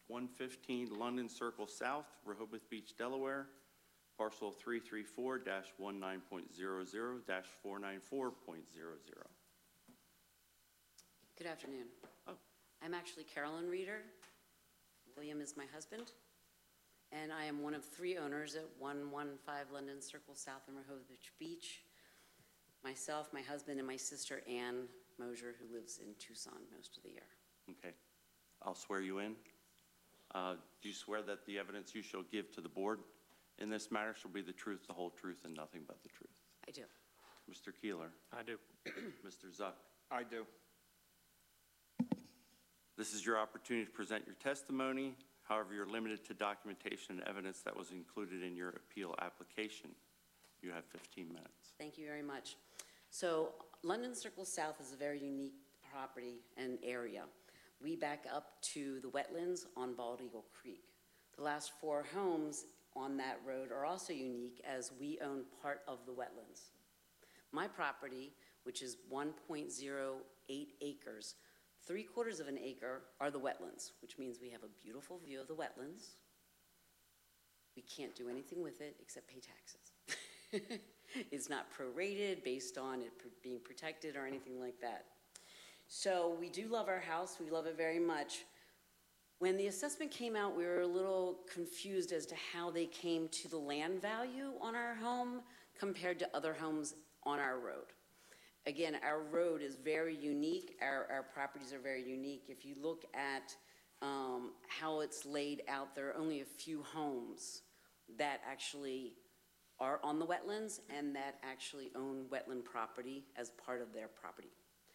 115 London Circle South, Rehoboth Beach, Delaware, parcel 334-19.00-494.00. Good afternoon. Oh. I'm actually Carolyn Reeder. William is my husband, and I am one of 3 owners at 115 London Circle South in Rehoboth Beach. Myself, my husband, and my sister Ann Mosier, who lives in Tucson most of the year. Okay. I'll swear you in. Do you swear that the evidence you shall give to the board in this matter shall be the truth, the whole truth, and nothing but the truth? I do. Mr. Keeler? I do. Mr. Zuck? I do. This is your opportunity to present your testimony. However, you're limited to documentation and evidence that was included in your appeal application. You have 15 minutes. Thank you very much. So London Circle South is a very unique property and area. We back up to the wetlands on Bald Eagle Creek. The last 4 homes on that road are also unique as we own part of the wetlands. My property, which is 1.08 acres, 3/4 of an acre are the wetlands, which means we have a beautiful view of the wetlands. We can't do anything with it except pay taxes. It's not prorated based on it being protected or anything like that. So we do love our house. We love it very much. When the assessment came out, we were a little confused as to how they came to the land value on our home compared to other homes on our road. Again, our road is very unique. Our properties are very unique. If you look at how it's laid out, there are only a few homes that actually are on the wetlands and that actually own wetland property as part of their property.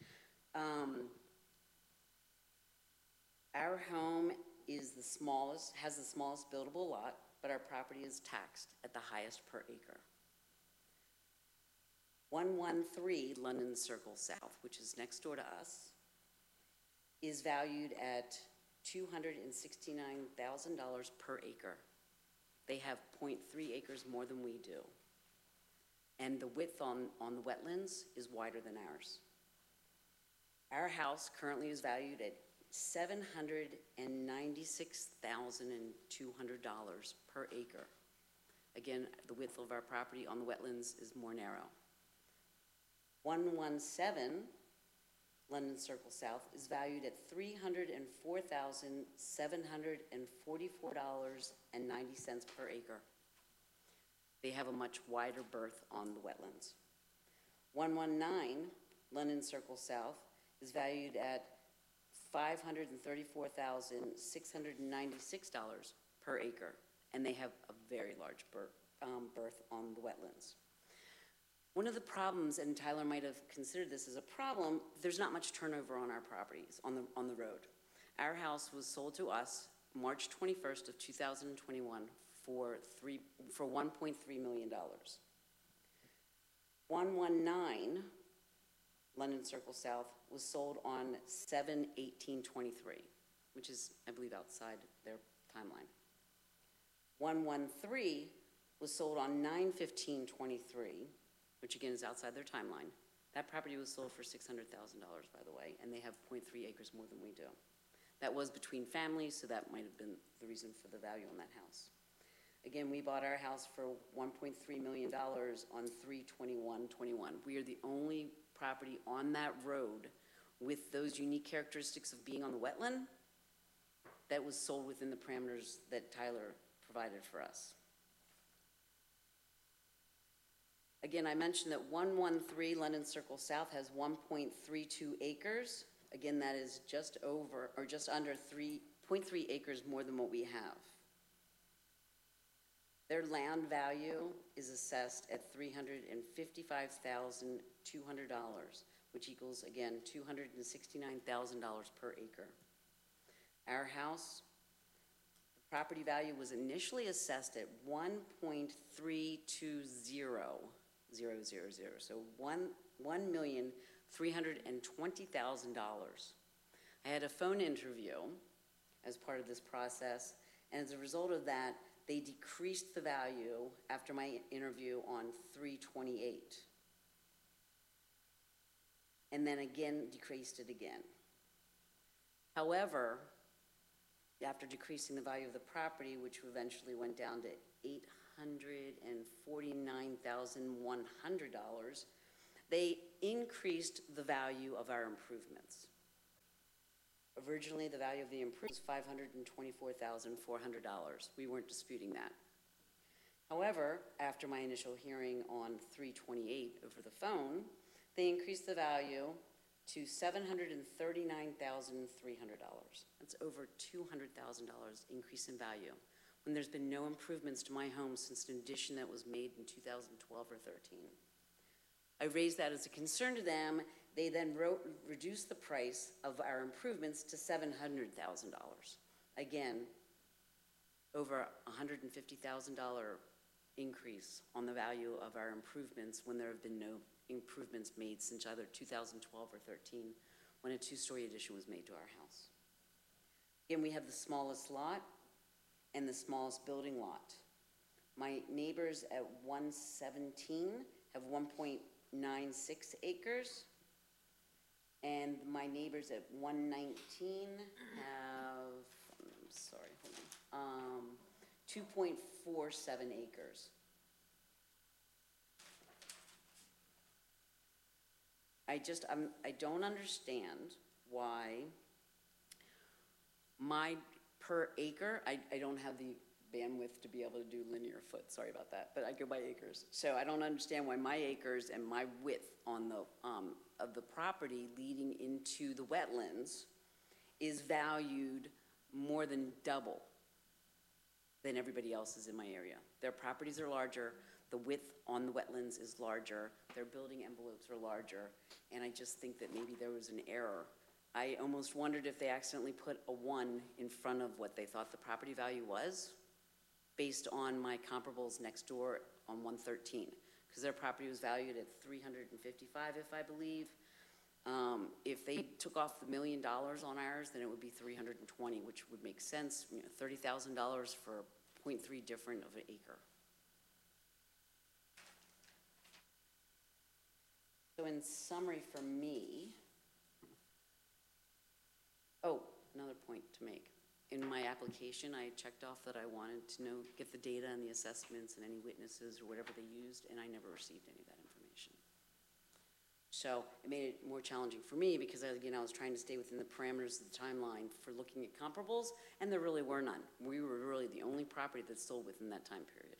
Our home is the smallest, has the smallest buildable lot, but our property is taxed at the highest per acre. 113 London Circle South, which is next door to us, is valued at $269,000 per acre. They have 0.3 acres more than we do. And the width on the wetlands is wider than ours. Our house currently is valued at $796,200 per acre. Again, the width of our property on the wetlands is more narrow. 117 London Circle South is valued at $304,744.90 per acre. They have a much wider berth on the wetlands. 119 London Circle South is valued at $534,696 per acre, and they have a very large berth on the wetlands. One of the problems, and Tyler might have considered this as a problem, there's not much turnover on our properties on the road. Our house was sold to us March 21st of 2021 for $1.3 million. 119 London Circle South was sold on 7/18/23, which is, I believe, outside their timeline. 113 was sold on 9/15/23, which again is outside their timeline. That property was sold for $600,000, by the way, and they have 0.3 acres more than we do. That was between families, so that might have been the reason for the value on that house. Again, we bought our house for $1.3 million on 3/21/21. We are the only property on that road with those unique characteristics of being on the wetland that was sold within the parameters that Tyler provided for us. Again, I mentioned that 113 London Circle South has 1.32 acres. Again, that is just over or just under 3.3 acres more than what we have. Their land value is assessed at $355,200, which equals, again, $269,000 per acre. Our house, the property value was initially assessed at $1.320000, so $1,320,000. I had a phone interview as part of this process, and as a result of that, they decreased the value after my interview on 3/28, and then again decreased it again. However, after decreasing the value of the property, which eventually went down to $849,100, they increased the value of our improvements. Originally, the value of the improvements was $524,400. We weren't disputing that. However, after my initial hearing on 3/28 over the phone, they increased the value to $739,300. That's over $200,000 increase in value, when there's been no improvements to my home since an addition that was made in 2012 or 13. I raised that as a concern to them. They then reduced the price of our improvements to $700,000. Again, over $150,000 increase on the value of our improvements when there have been no improvements made since either 2012 or 13, when a two-story addition was made to our house. Again, we have the smallest lot and the smallest building lot. My neighbors at 117 have 1.96 acres, and my neighbors at 119 have, 2.47 acres. I don't understand why my per acre, I don't have the bandwidth to be able to do linear foot, sorry about that, but I go by acres. So I don't understand why my acres and my width on the, of the property leading into the wetlands is valued more than double than everybody else's in my area. Their properties are larger, the width on the wetlands is larger, their building envelopes are larger, and I just think that maybe there was an error. I almost wondered if they accidentally put a 1 in front of what they thought the property value was, based on my comparables next door on 113, because their property was valued at $355, if I believe. If they took off the $1 million on ours, then it would be 320, which would make sense. You know, $30,000 for 0.3 different of an acre. So in summary for me, another point to make. In my application, I checked off that I wanted to know, get the data and the assessments and any witnesses or whatever they used, and I never received any of that information. So it made it more challenging for me because, again, I was trying to stay within the parameters of the timeline for looking at comparables, and there really were none. We were really the only property that sold within that time period.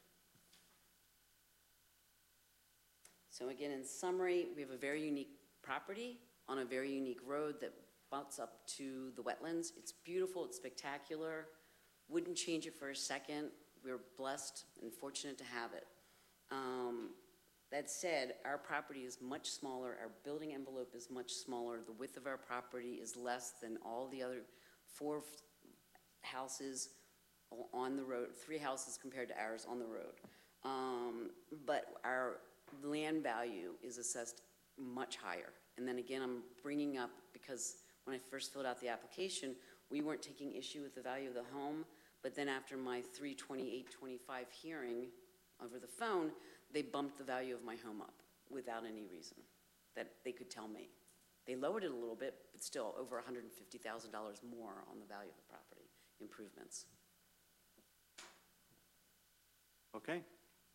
So again, in summary, we have a very unique property on a very unique road that butts up to the wetlands. It's beautiful, it's spectacular. Wouldn't change it for a second. We're blessed and fortunate to have it. That said, our property is much smaller, our building envelope is much smaller, the width of our property is less than all the other 4 houses on the road, 3 houses compared to ours on the road. But our land value is assessed much higher. And then again, I'm bringing up, because when I first filled out the application, we weren't taking issue with the value of the home, but then after my 3/28/25 hearing over the phone, they bumped the value of my home up without any reason that they could tell me. They lowered it a little bit, but still over $150,000 more on the value of the property improvements. Okay.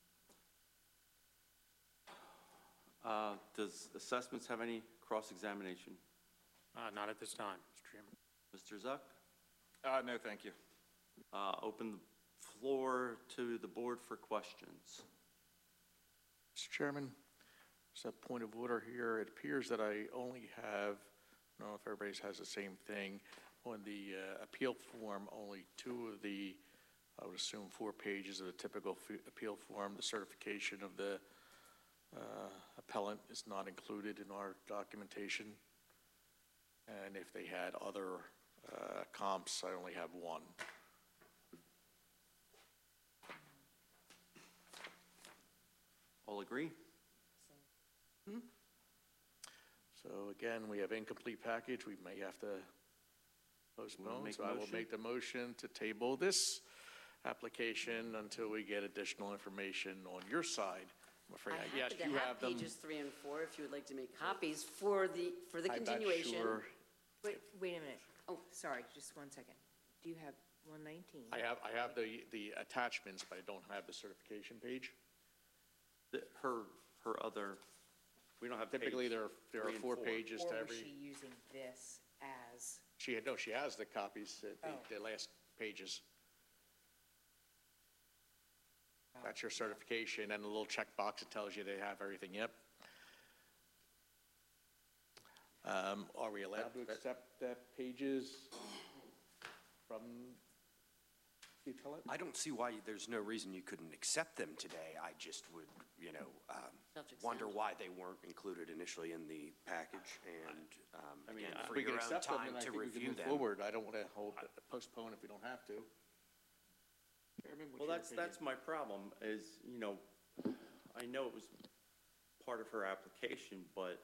Does assessments have any cross-examination? Not at this time, Mr. Chairman. Mr. Zuck? No, thank you. Open the floor to the board for questions. Mr. Chairman, just a point of order here. It appears that I only have, I don't know if everybody has the same thing, on the appeal form, only 2 of the, I would assume 4 pages of the typical appeal form. The certification of the appellant is not included in our documentation. And if they had other comps, I only have 1. All agree? So again, we have incomplete package. We may have to postpone. So I will make the motion to table this application until we get additional information on your side. I'm afraid, yes, you have them. Pages 3 and 4 if you would like to make copies for the continuation. I'm not sure. Wait a minute. Oh, sorry, just one second. Do you have 119? I have the attachments, but I don't have the certification page. Her other, we don't have Typically, page there are 3 and 4 4. pages to Or was she every, using this as, she has the copies, Oh. the last pages. Oh, That's your certification, and the little checkbox that tells you they have everything, yep. Are we allowed to accept pages from the appellant? I don't see why there's no reason you couldn't accept them today. I just would, wonder Self-exempt. why they weren't included initially in the package and, I mean, again, I- for We can your own accept them, time and I to think we can review move them. forward. I don't want to postpone if we don't have to. Chairman, what's Well, your that's opinion? my problem, is, I know it was part of her application, but,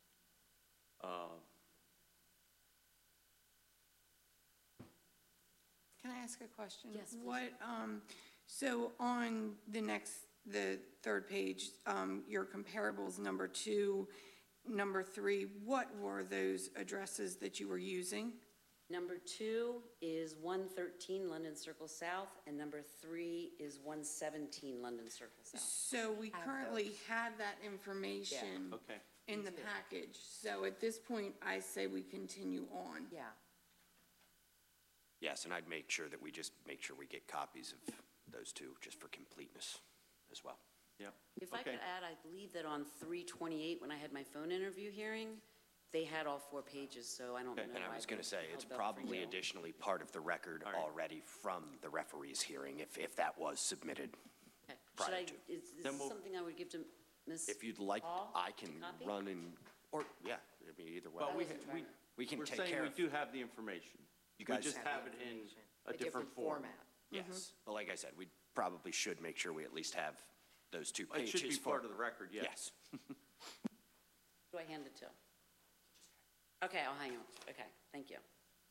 Can I ask a question? Yes, please. What, so on the third page, your comparables, number 2, number 3, what were those addresses that you were using? Number 2 is 113 London Circle South, and number 3 is 117 London Circle South. So we Have currently those. have that information okay. in the package. So at this point, I say we continue on. yeah. Yes, and I'd make sure that we just make sure we get copies of those two, just for completeness as well. Yeah. If I Okay. could add, I believe that on 328, when I had my phone interview hearing, they had all 4 pages, so I don't know Okay. why. And I was going to they say, it's held up for probably you. additionally part of the record All right. already from the referee's hearing, if that was submitted. Okay. prior Should I, to. is Then this we'll- something I would give to Ms. If you'd like, Hall? I can Copy? run and, or, yeah, I mean, either way. But I wasn't trying to- We can we're take saying care we of. do have the information. You We guys just Have the have it in information. a different form. format. Yes, but like I said, we probably should make sure we at least have those 2 It pages. should be for- part of the record, yes. Yes. Do I hand it to? Okay, I'll hang on. Okay, thank you.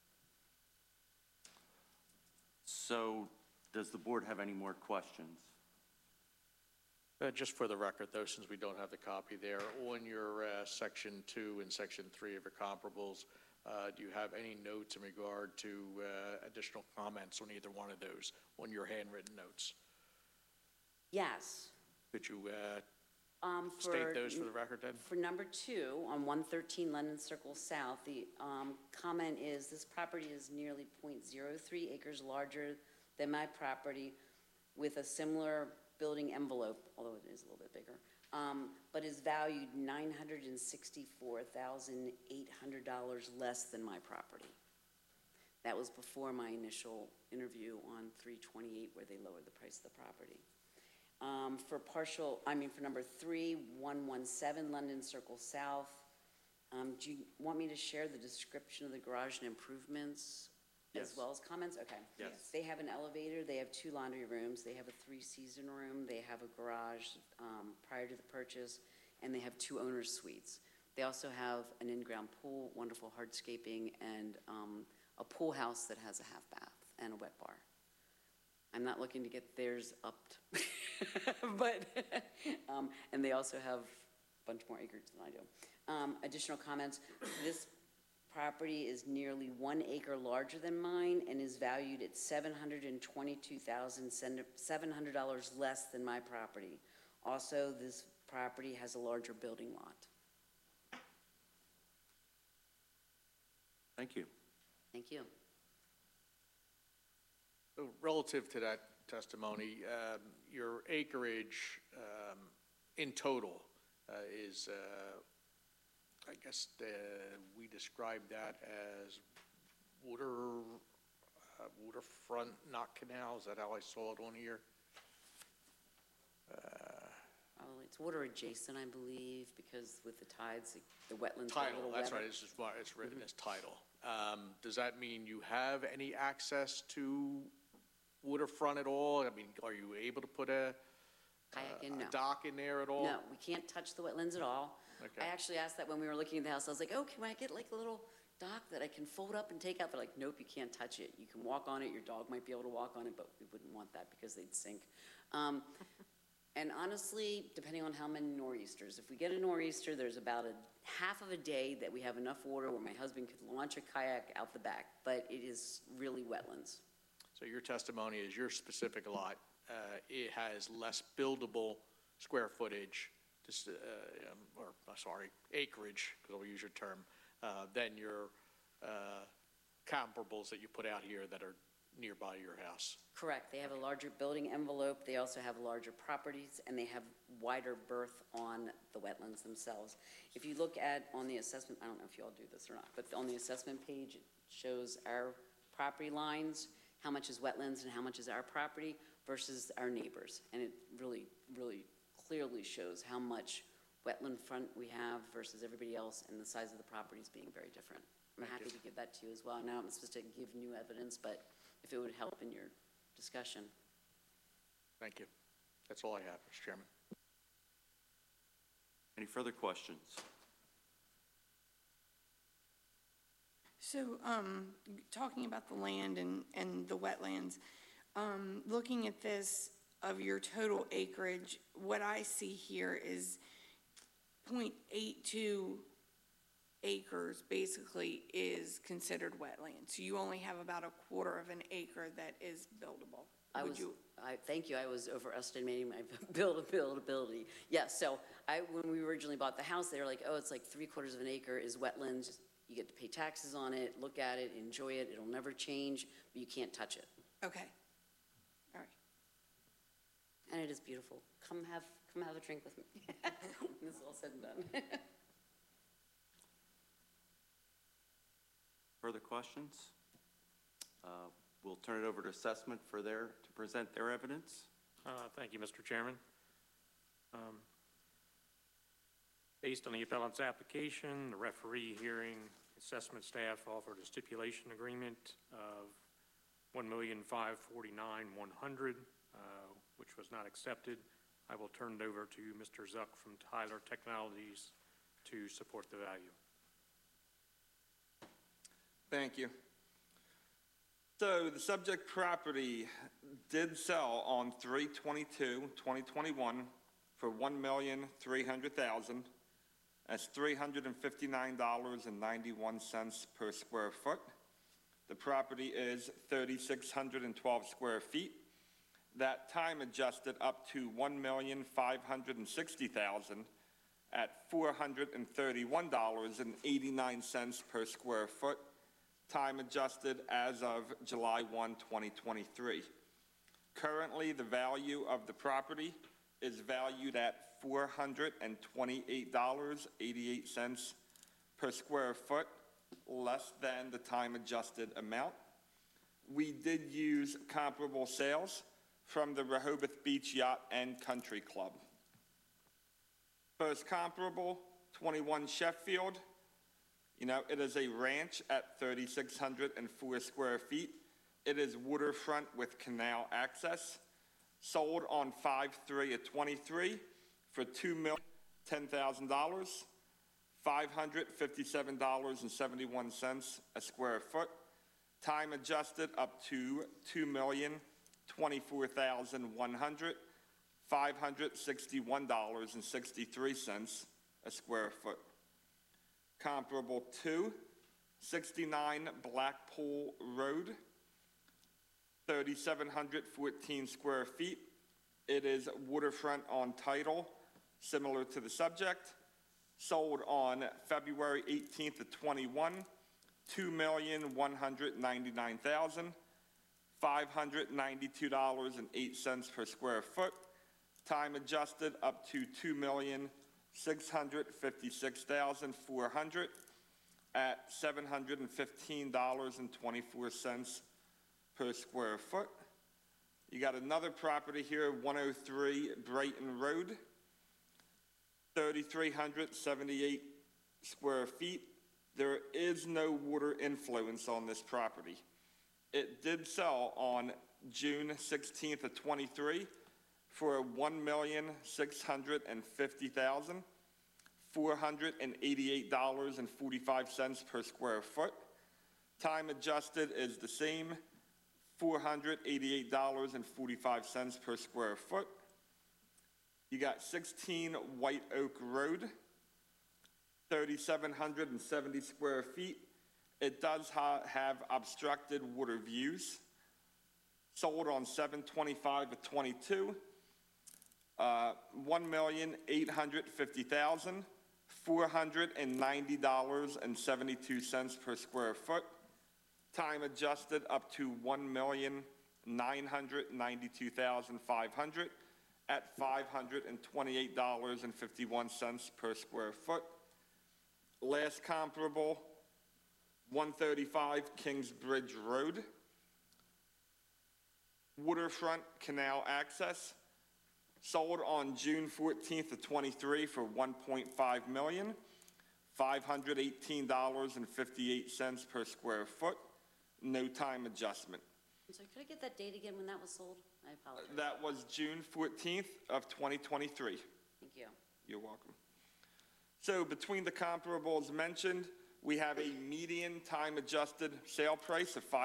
So, does the board have any more questions? Just for the record, though, since we don't have the copy there, on your Section 2 and Section 3 of your comparables, do you have any notes in regard to additional comments on either one of those, on your handwritten notes? Yes. Could you For state those for the record, then? For number 2, on 113 London Circle South, the comment is, this property is nearly .03 acres larger than my property with a similar building envelope, although it is a little bit bigger, but is valued $964,800 less than my property. That was before my initial interview on 328, where they lowered the price of the property. For number 3, 117 London Circle South, do you want me to share the description of the garage and improvements as Yes. well as comments? Okay. Yes. They have an elevator, they have 2 laundry rooms, they have a 3-season room, they have a garage prior to the purchase, and they have 2 owner's suites. They also have an in-ground pool, wonderful hardscaping, and a pool house that has a half bath and a wet bar. I'm not looking to get theirs upped, but, and they also have a bunch more acreage than I do. Additional comments, this property is nearly 1 acre larger than mine and is valued at $722,700 less than my property. Also, this property has a larger building lot. Thank you. Thank you. So relative to that testimony, your acreage in total is, I guess, we describe that as waterfront, not canal. Is that how I saw it on here? Oh, it's water adjacent, I believe, because with the tides, the wetlands get a Title, little that's wetter. right, it's just why it's written as title. Does that mean you have any access to waterfront at all? I mean, are you able to put a Kayak in, no. dock in there at all? No, we can't touch the wetlands at all. Okay. I actually asked that when we were looking at the house. I was like, oh, can I get like a little dock that I can fold up and take out? They're like, nope, you can't touch it. You can walk on it, your dog might be able to walk on it, but we wouldn't want that because they'd sink. And honestly, depending on how many nor'easters, if we get a nor'easter, there's about a half of a day that we have enough water where my husband could launch a kayak out the back, but it is really wetlands. So your testimony is your specific lot, it has less buildable square footage, acreage, because I'll use your term, than your comparables that you put out here that are nearby your house. Correct. They have a larger building envelope. They also have larger properties, and they have wider berth on the wetlands themselves. If you look at, on the assessment, I don't know if you all do this or not, but on the assessment page, it shows our property lines, how much is wetlands and how much is our property versus our neighbors. And it really, really clearly shows how much wetland front we have versus everybody else, and the size of the properties being very different. I'm happy to give that to you as well. Now I'm supposed to give new evidence, but if it would help in your discussion. Thank you. That's all I have, Mr. Chairman. Any further questions? So, talking about the land and the wetlands, looking at this, of your total acreage, what I see here is 0.82 acres basically is considered wetland. So you only have about a quarter of an acre that is buildable. Thank you, I was overestimating my buildability. Yes, so when we originally bought the house, they were like, oh, it's like 3/4 of an acre is wetlands. You get to pay taxes on it, look at it, enjoy it, it'll never change, but you can't touch it. Okay, all right. And it is beautiful. Come have a drink with me. When this is all said and done. Further questions? We'll turn it over to assessment to present their evidence. Thank you, Mr. Chairman. Based on the appellant's application, the referee hearing, assessment staff offered a stipulation agreement of $1,549,100, which was not accepted. I will turn it over to Mr. Zuck from Tyler Technologies to support the value. Thank you. So the subject property did sell on 3/22/2021 for $1,300,000. That's $359.91 per square foot. The property is 3,612 square feet. That time adjusted up to $1,560,000 at $431.89 per square foot. Time adjusted as of July 1, 2023. Currently, the value of the property is valued at $428.88 per square foot, less than the time adjusted amount. We did use comparable sales from the Rehoboth Beach Yacht and Country Club. First comparable, 21 Sheffield. It is a ranch at 3,604 square feet. It is waterfront with canal access. Sold on 5/3/23 for $2,010,000, $557.71 a square foot. Time adjusted up to $2,024,100, $561.63 a square foot. Comparable to 69 Blackpool Road, 3,714 square feet. It is waterfront on title, similar to the subject. Sold on February 18th of 21, $2,199,000, $592.08 per square foot. Time adjusted up to $2,656,400 at $715.24 per square foot. You got another property here, 103 Brighton Road, 3,378 square feet. There is no water influence on this property. It did sell on June 16th of 23 for $1,650,000, $488.45 per square foot. Time adjusted is the same, $488.45 per square foot. You got 16 White Oak Road, 3,770 square feet. It does have obstructed water views. Sold on 7/25/22, $1,850,490.72 per square foot. Time adjusted up to $1,992,500 at $528.51 per square foot. Last comparable, 135 Kingsbridge Road. Waterfront canal access, sold on June 14/23 for $1.5 million, $518.58 per square foot, no time adjustment. I'm sorry, could I get that date again when that was sold? I apologize. That was June 14/2023. Thank you. You're welcome. So between the comparables mentioned, we have a median time-adjusted sale price of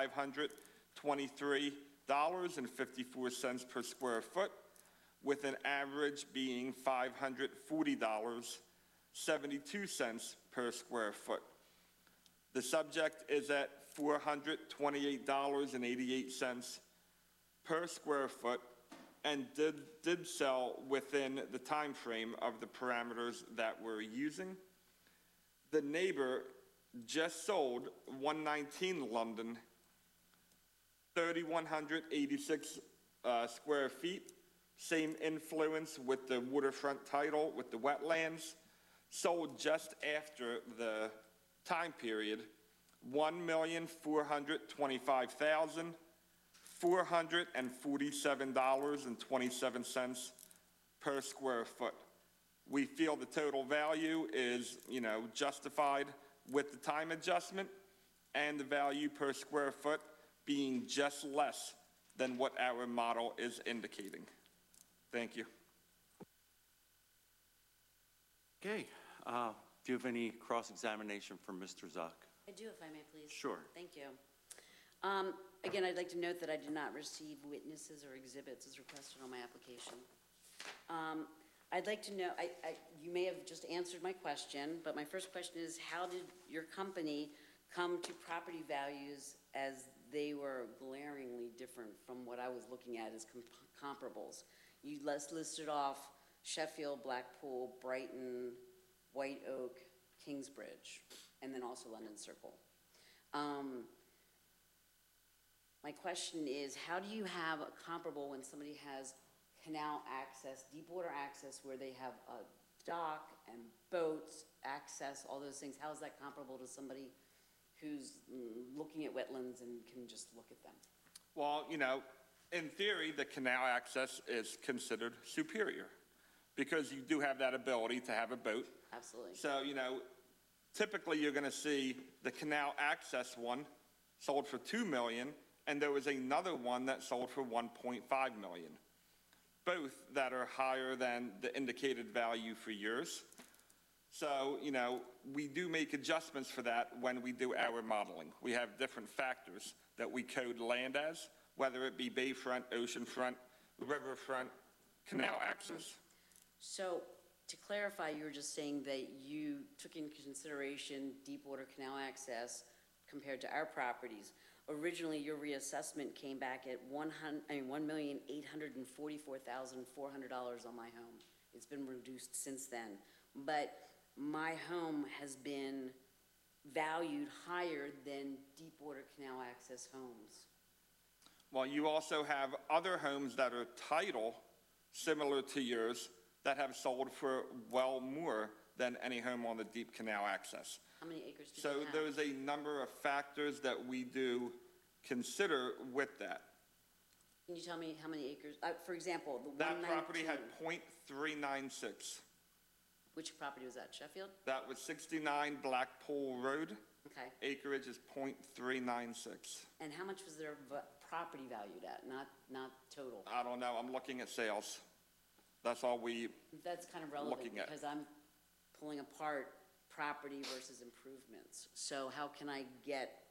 $523.54 per square foot, with an average being $540.72 per square foot. The subject is at $428.88 per square foot and did sell within the time frame of the parameters that we're using. The neighbor just sold 119 London, 3,186 square feet, same influence with the waterfront title, with the wetlands, sold just after the time period, $1,425,447.27 per square foot. We feel the total value is, justified with the time adjustment and the value per square foot being just less than what our model is indicating. Thank you. Okay, do you have any cross-examination from Mr. Zuck? I do, if I may, please. Sure. Thank you. Again, I'd like to note that I did not receive witnesses or exhibits as requested on my application. I'd like to know, you may have just answered my question, but my first question is, how did your company come to property values as they were glaringly different from what I was looking at as comparables? You listed off Sheffield, Blackpool, Brighton, White Oak, Kingsbridge, and then also London Circle. My question is, how do you have a comparable when somebody has canal access, deep water access, where they have a dock and boats access, all those things? How is that comparable to somebody who's looking at wetlands and can just look at them? Well, in theory, the canal access is considered superior because you do have that ability to have a boat. Absolutely. So, typically you're going to see the canal access one sold for $2 million, and there was another one that sold for $1.5 million. Both that are higher than the indicated value for yours. So, we do make adjustments for that when we do our modeling. We have different factors that we code land as, whether it be bayfront, oceanfront, riverfront, canal access. So, to clarify, you were just saying that you took into consideration deep water canal access compared to our properties. Originally, your reassessment came back at $1,844,400 on my home. It's been reduced since then. But my home has been valued higher than deep water canal access homes. Well, you also have other homes that are title similar to yours that have sold for well more than any home on the deep canal access. How many acres do So you have? there's a number of factors that we do consider with that. Can you tell me how many acres? For example, the That 119. property had .396. Which property was that? Sheffield? That was 69 Blackpool Road. Okay. Acreage is .396. And how much was their property valued at? Not total. I don't know, I'm looking at sales. That's all That's kind of relevant looking at. because I'm pulling apart property versus improvements. So how can I get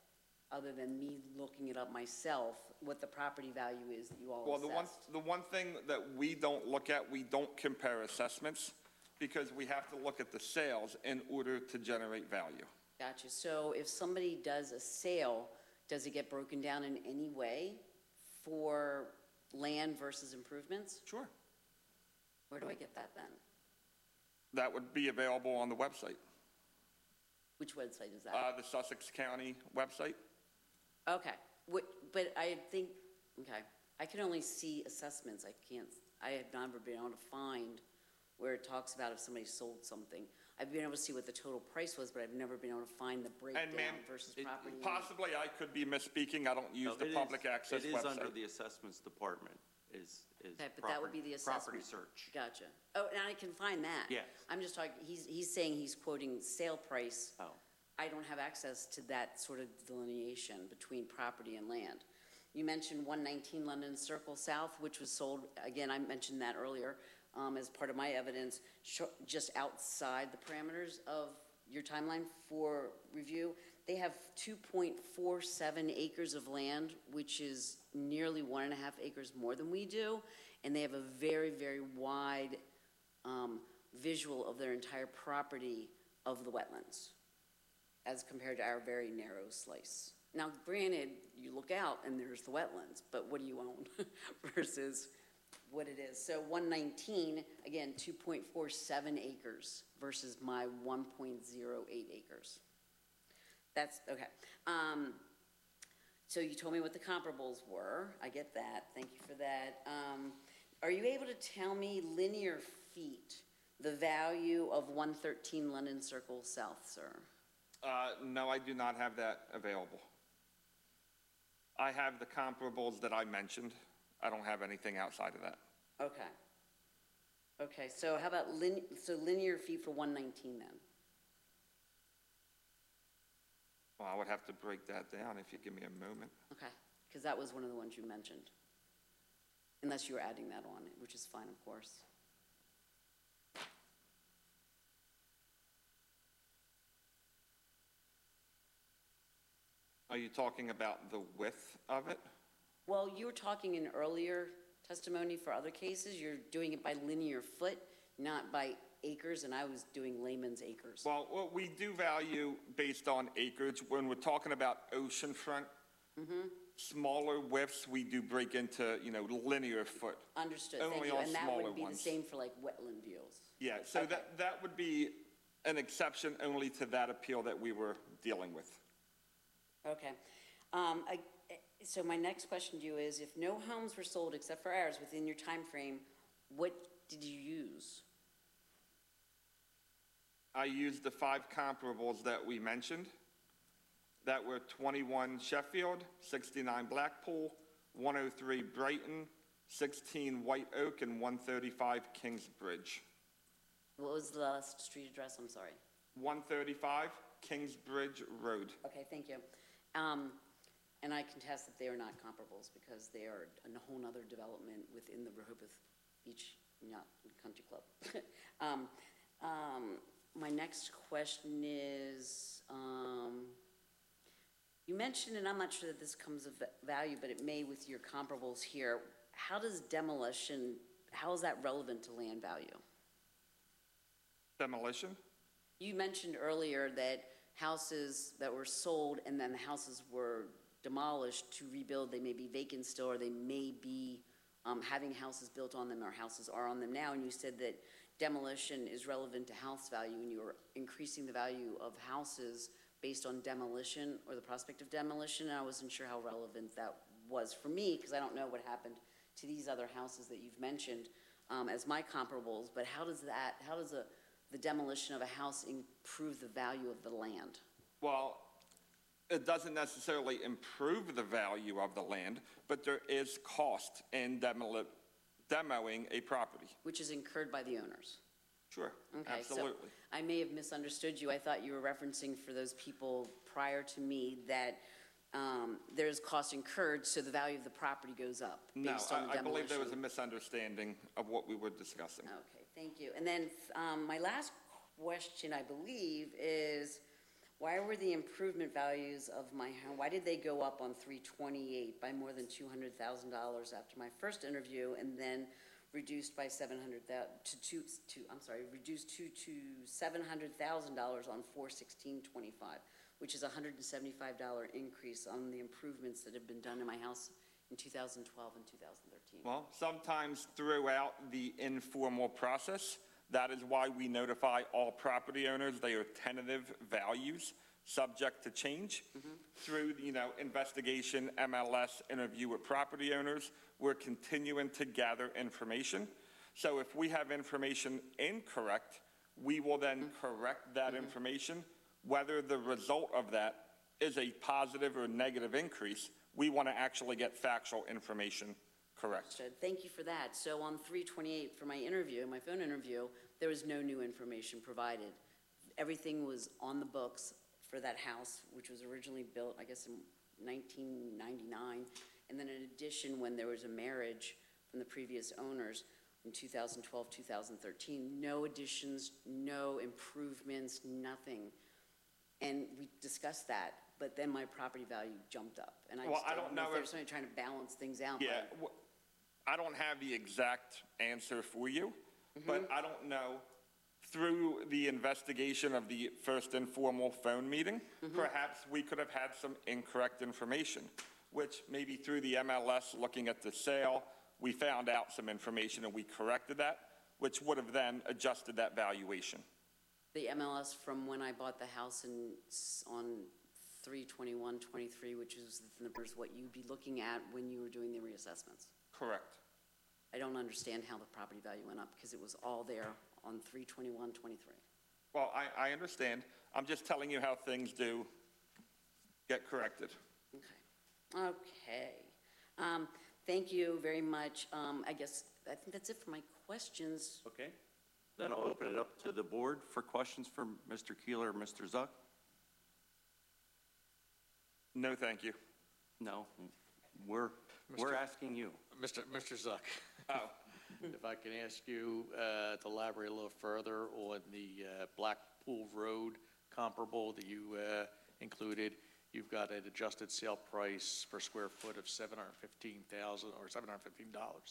other than me looking it up myself, what the property value is that you all Well, assessed? the one thing that we don't look at, we don't compare assessments because we have to look at the sales in order to generate value. Gotcha. So if somebody does a sale, does it get broken down in any way for land versus improvements? Sure. Where do I get that then? That would be available on the website, Which website is that? the Sussex County website. Okay, but I think, okay, I can only see assessments, I have never been able to find where it talks about if somebody sold something. I've been able to see what the total price was, but I've never been able to find the And breakdown ma'am, versus it- property. possibly I could be misspeaking, I don't use No, the it public is- access It is under website. the assessments department, is Okay, but that would be the property assessment. search. Gotcha. Oh, and I can find that. Yes. I'm just talking, he's saying he's quoting sale price. Oh. I don't have access to that sort of delineation between property and land. You mentioned 119 London Circle South, which was sold, again, I mentioned that earlier, as part of my evidence, just outside the parameters of your timeline for review. They have 2.47 acres of land, which is nearly 1.5 acres more than we do, and they have a very, very wide visual of their entire property of the wetlands, as compared to our very narrow slice. Now, granted, you look out and there's the wetlands, but what do you own versus what it is? So 119, again, 2.47 acres versus my 1.08 acres. That's, okay. So you told me what the comparables were. I get that. Thank you for that. Are you able to tell me linear feet, the value of 113 London Circle South, sir? No, I do not have that available. I have the comparables that I mentioned. I don't have anything outside of that. Okay. Okay, so how about linear feet for 119 then? Well, I would have to break that down if you give me a moment. Okay, because that was one of the ones you mentioned. Unless you were adding that on, which is fine, of course. Are you talking about the width of it? Well, you were talking in earlier testimony for other cases, you're doing it by linear foot, not by acres, and I was doing layman's acres. Well, we do value based on acreage. When we're talking about oceanfront, smaller widths, we do break into, linear foot. Understood, thank Only you. on And that smaller wouldn't be the ones. same for like wetland views. Yeah, so Okay. that would be an exception only to that appeal that we were dealing with. Okay. So my next question to you is, if no homes were sold except for ours within your time frame, what did you use? I used the 5 comparables that we mentioned. That were 21 Sheffield, 69 Blackpool, 103 Brighton, 16 White Oak, and 135 Kingsbridge. What was the last street address? I'm sorry. 135 Kingsbridge Road. Okay, thank you. And I contest that they are not comparables because they are a whole nother development within the Rehoboth Beach Yacht Country Club. My next question is, you mentioned, and I'm not sure that this comes of value, but it may with your comparables here. How does demolition, how is that relevant to land value? Demolition? You mentioned earlier that houses that were sold and then the houses were demolished to rebuild, they may be vacant still, or they may be having houses built on them, or houses are on them now, and you said that demolition is relevant to house value, and you were increasing the value of houses based on demolition or the prospect of demolition, and I wasn't sure how relevant that was for me, because I don't know what happened to these other houses that you've mentioned as my comparables, but how does the demolition of a house improve the value of the land? Well, it doesn't necessarily improve the value of the land, but there is cost in demoing a property. Which is incurred by the owners. Sure, Okay, absolutely. so I may have misunderstood you. I thought you were referencing for those people prior to me that there's cost incurred, so the value of the property goes up No, based on the I demolition. believe there was a misunderstanding of what we were discussing. Okay, thank you. And then my last question, I believe, is why were the improvement values of my home, why did they go up on 328 by more than $200,000 after my first interview, and then reduced by reduced to $700,000 on 4/16/25, which is a $175 increase on the improvements that have been done in my house in 2012 and 2013. Well, sometimes throughout the informal process, that is why we notify all property owners they are tentative values, subject to change. Through, investigation, MLS, interview with property owners, we're continuing to gather information. So if we have information incorrect, we will then correct that information. Whether the result of that is a positive or negative increase, we want to actually get factual information correct. Understood. Thank you for that. So on 328, for my interview, my phone interview, there was no new information provided. Everything was on the books for that house, which was originally built, I guess, in 1999. And then in addition, when there was a marriage from the previous owners in 2012, 2013, no additions, no improvements, nothing. And we discussed that, but then my property value jumped up. And Well, I don't know if if- there's somebody trying to balance things out. Yeah, I don't have the exact answer for you, but I don't know, through the investigation of the first informal phone meeting, perhaps we could have had some incorrect information, which maybe through the MLS looking at the sale, we found out some information and we corrected that, which would have then adjusted that valuation. The MLS from when I bought the house on 3/21/23, which is the numbers what you'd be looking at when you were doing the reassessments. Correct. I don't understand how the property value went up because it was all there on 3/21/23. Well, I understand. I'm just telling you how things do get corrected. Okay. Thank you very much. I think that's it for my questions. Okay. Then I'll open it up to the board for questions from Mr. Keeler or Mr. Zuck. No, thank you. No, we're asking you. Mr. Zuck, Oh, if I can ask you to elaborate a little further on the Blackpool Road comparable that you included. You've got an adjusted sale price per square foot of $715,000 or $715.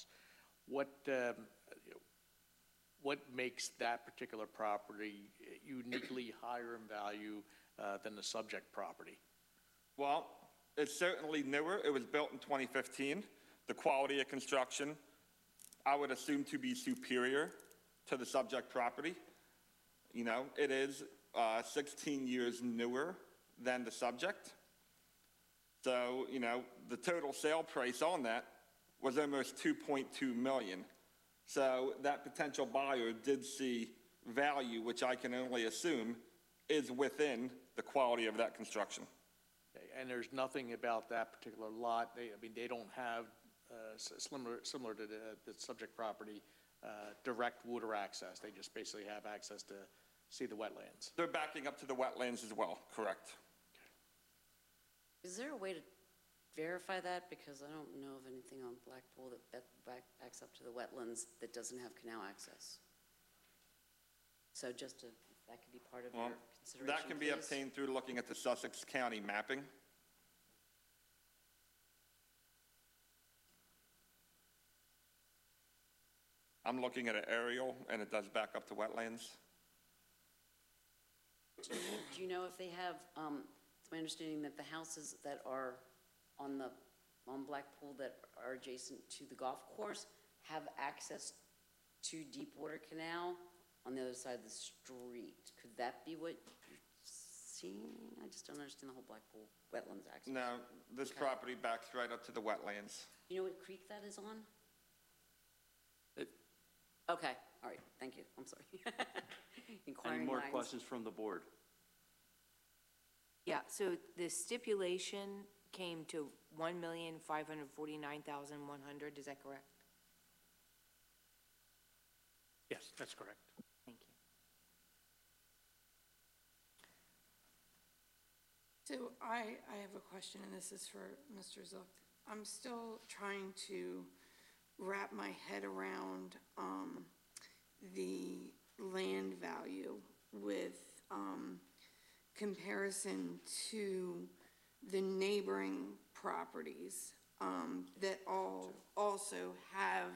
What makes that particular property uniquely higher in value than the subject property? well, it's certainly newer. It was built in 2015. The quality of construction, I would assume to be superior to the subject property. It is 16 years newer than the subject. So, the total sale price on that was almost $2.2 million. So that potential buyer did see value, which I can only assume is within the quality of that construction. Okay, and there's nothing about that particular lot, they don't have, similar to the subject property, direct water access. They just basically have access to see the wetlands. They're backing up to the wetlands as well, correct? Is there a way to verify that? Because I don't know of anything on Blackpool that backs up to the wetlands that doesn't have canal access. So that could be part of Well, your consideration, that can be please? obtained through looking at the Sussex County mapping. I'm looking at an aerial, and it does back up to wetlands. Do you know if they have, it's my understanding that the houses that are on Blackpool that are adjacent to the golf course have access to Deepwater Canal on the other side of the street. Could that be what you're seeing? I just don't understand the whole Blackpool wetlands access. No, this Okay. property backs right up to the wetlands. You know what creek that is on? It- Okay, all right, thank you, I'm sorry. Any Inquiring more minds. questions from the board? Yeah, so the stipulation came to $1,549,100, is that correct? Yes, that's correct. Thank you. So I have a question, and this is for Mr. Zook. I'm still trying to wrap my head around the land value with comparison to the neighboring properties that also have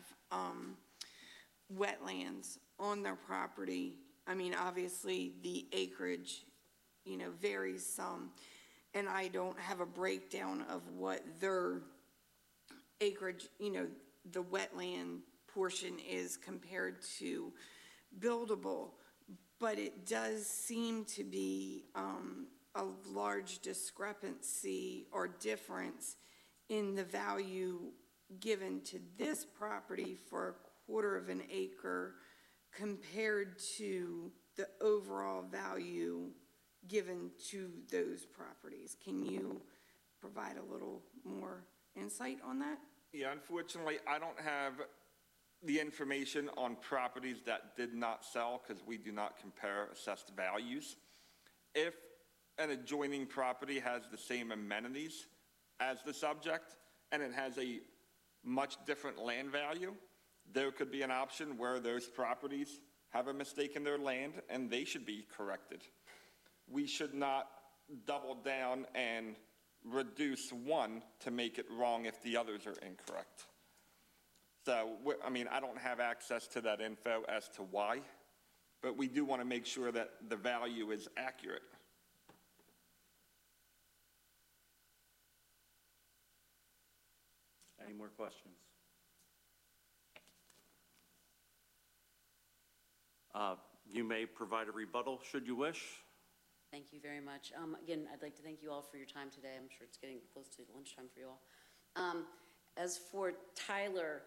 wetlands on their property. I mean, obviously, the acreage, varies some, and I don't have a breakdown of what their acreage, the wetland portion is compared to buildable, but it does seem to be a large discrepancy or difference in the value given to this property for a quarter of an acre compared to the overall value given to those properties. Can you provide a little more insight on that? Yeah, unfortunately, I don't have the information on properties that did not sell because we do not compare assessed values. If an adjoining property has the same amenities as the subject and it has a much different land value, there could be an option where those properties have a mistake in their land and they should be corrected. We should not double down and reduce one to make it wrong if the others are incorrect. So, I don't have access to that info as to why, but we do want to make sure that the value is accurate. Any more questions? You may provide a rebuttal, should you wish. Thank you very much. Again, I'd like to thank you all for your time today. I'm sure it's getting close to lunchtime for you all. As for Tyler,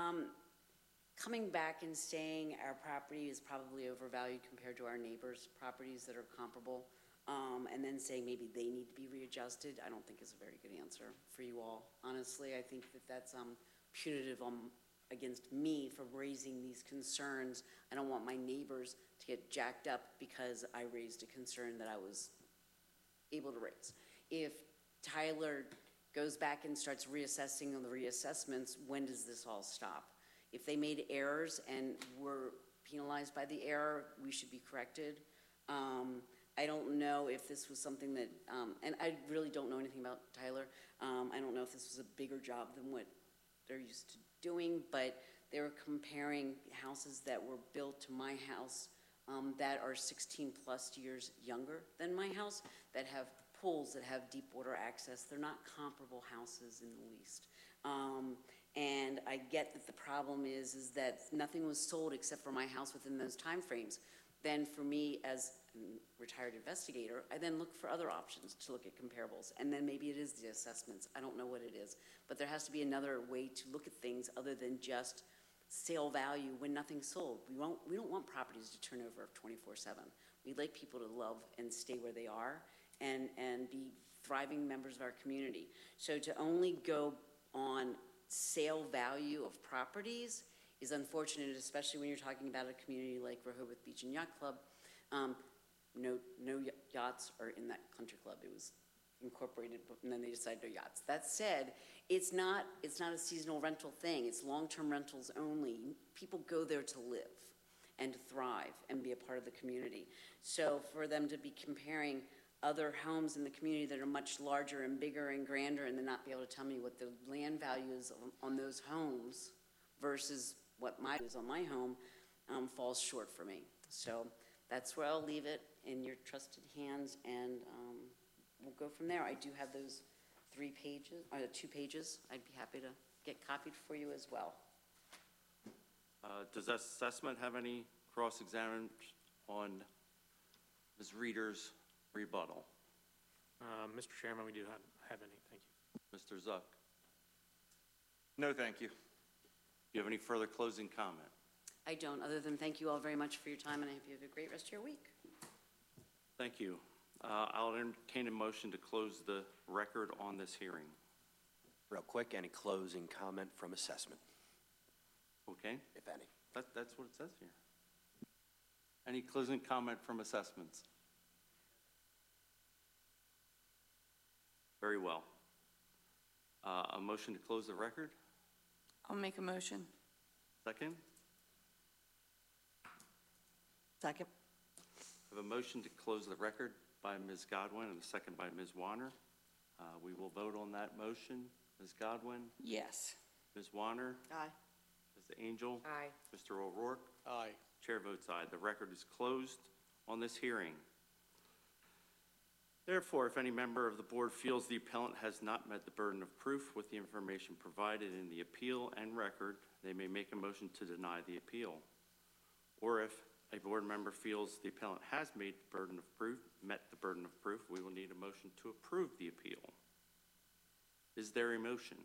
coming back and saying our property is probably overvalued compared to our neighbors' properties that are comparable, and then saying maybe they need to be readjusted, I don't think is a very good answer for you all. Honestly, I think that that's punitive against me for raising these concerns. I don't want my neighbors to get jacked up because I raised a concern that I was able to raise. If Tyler goes back and starts reassessing on the reassessments, when does this all stop? If they made errors and were penalized by the error, we should be corrected. I don't know if this was something that, and I really don't know anything about Tyler. I don't know if this was a bigger job than what they're used to doing, but they were comparing houses that were built to my house that are 16 plus years younger than my house, that have pools, that have deep water access. They're not comparable houses in the least. And I get that the problem is that nothing was sold except for my house within those timeframes. Then for me as a retired investigator, I then look for other options to look at comparables. And then maybe it is the assessments. I don't know what it is. But there has to be another way to look at things other than just sale value when nothing's sold. We don't want properties to turn over 24/7. We'd like people to love and stay where they are and be thriving members of our community. So to only go on sale value of properties is unfortunate, especially when you're talking about a community like Rehoboth Beach and Yacht Club. No yachts are in that country club. It was incorporated, and then they decided no yachts. That said, it's not a seasonal rental thing. It's long-term rentals only. People go there to live and to thrive and be a part of the community. So for them to be comparing other homes in the community that are much larger and bigger and grander and then not be able to tell me what the land value is on those homes versus what my is on my home falls short for me. So that's where I'll leave it in your trusted hands, and we'll go from there. I do have those 2 pages. I'd be happy to get copied for you as well. Does that assessment have any cross-examination on Ms. Reeder's rebuttal? Mr. Chairman, we do not have any, thank you. Mr. Zuck, No, thank you. do you have any further closing comment? I don't, other than thank you all very much for your time, and I hope you have a great rest of your week. Thank you. I'll entertain a motion to close the record on this hearing. Real quick, any closing comment from assessment, Okay? if any? That's what it says here. Any closing comment from assessments? Very well. A motion to close the record? I'll make a motion. Second? Second. I have a motion to close the record by Ms. Godwin and a second by Ms. Warner. We will vote on that motion. Ms. Godwin, Yes. Ms. Warner, Aye. Ms. Angel. Aye. Mr. O'Rourke. Aye. Chair votes aye. The record is closed on this hearing. Therefore, if any member of the board feels the appellant has not met the burden of proof with the information provided in the appeal and record, they may make a motion to deny the appeal. Or if a board member feels the appellant has made the burden of proof, met the burden of proof, we will need a motion to approve the appeal. Is there a motion?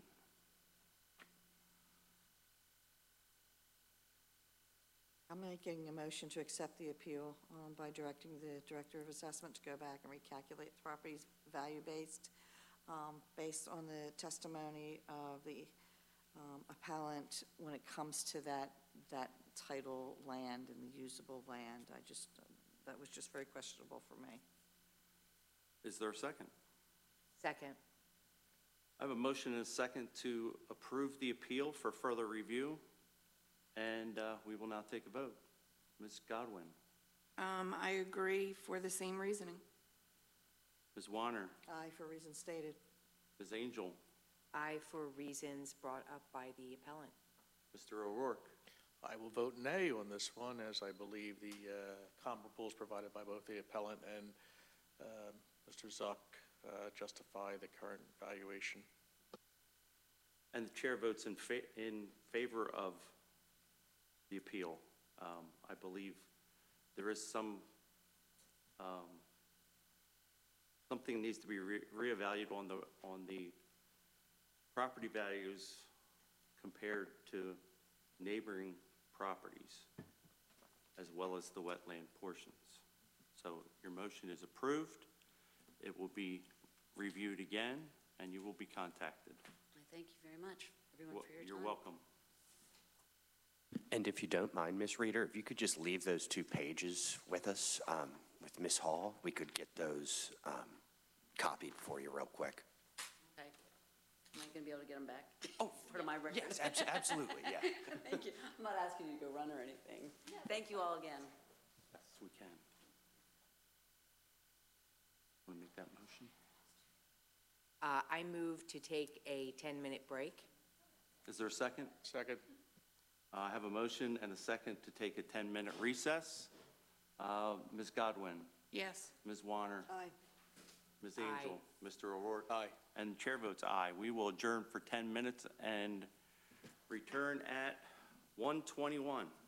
I'm making a motion to accept the appeal by directing the Director of Assessment to go back and recalculate the property's value based on the testimony of the appellant when it comes to that title land and the usable land. That was just very questionable for me. Is there a second? Second. I have a motion and a second to approve the appeal for further review, and we will now take a vote. Ms. Godwin, I agree for the same reasoning. Ms. Warner, Aye, for reasons stated. Ms. Angel, Aye for reasons brought up by the appellant. Mr. O'Rourke. I will vote nay on this one, as I believe the comparables provided by both the appellant and Mr. Zuck justify the current valuation. And the chair votes in favor of the appeal. I believe there is something needs to be reevaluated on the property values compared to neighboring properties, as well as the wetland portions. So your motion is approved. It will be reviewed again, and you will be contacted. I thank you very much, everyone, for your time. You're welcome. And if you don't mind, Ms. Reeder, if you could just leave those 2 pages with us, with Ms. Hall, we could get those copied for you real quick. Okay. Am I going to be able to get them back? Oh, For my record? yes, absolutely, yeah. Thank you. I'm not asking you to go run or anything. Thank you all again. Yes, we can. Want to make that motion? I move to take a 10-minute break. Is there a second? Second. I have a motion and a second to take a 10-minute recess. Ms. Godwin, Yes. Ms. Warner, Aye. Ms. Aye. Angel, Mr. O'Rourke. Aye. And the chair votes aye. We will adjourn for 10 minutes and return at 1:21.